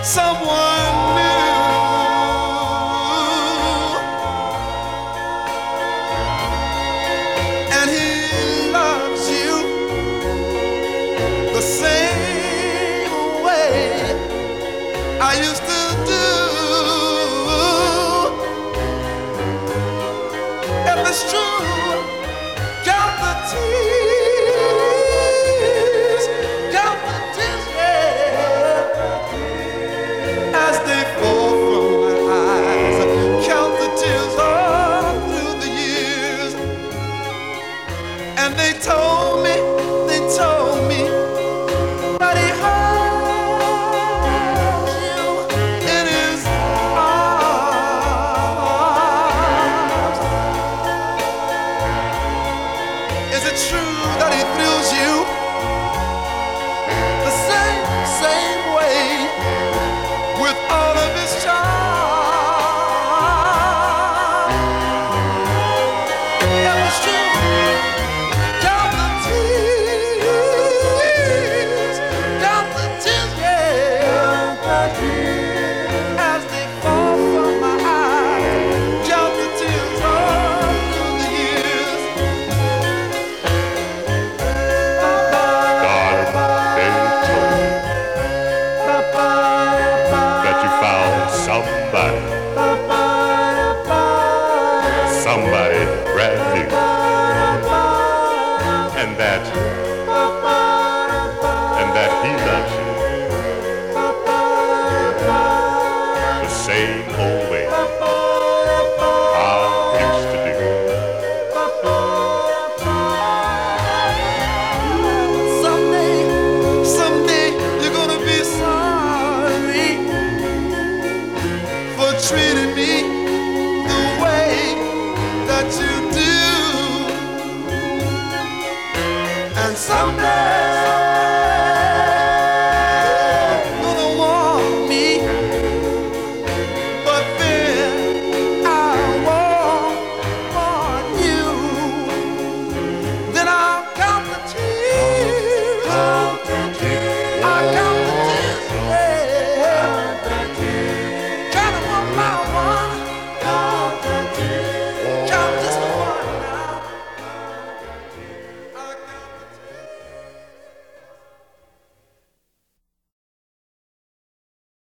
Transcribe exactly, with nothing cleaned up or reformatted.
someone new, and he loves you the same way I used to do. If it's true, count the tears, count the tears, yeah, as they fall from my eyes. Count the tears all through the years. And they told me, they told me that he holds you in his arms. Is it true that he thrills you the same, same way with all of his charm? If it's true, count the tears, count the tears, yeah, as they fall from my eyes. Count the tears all through the years. God, they told me that you found somebody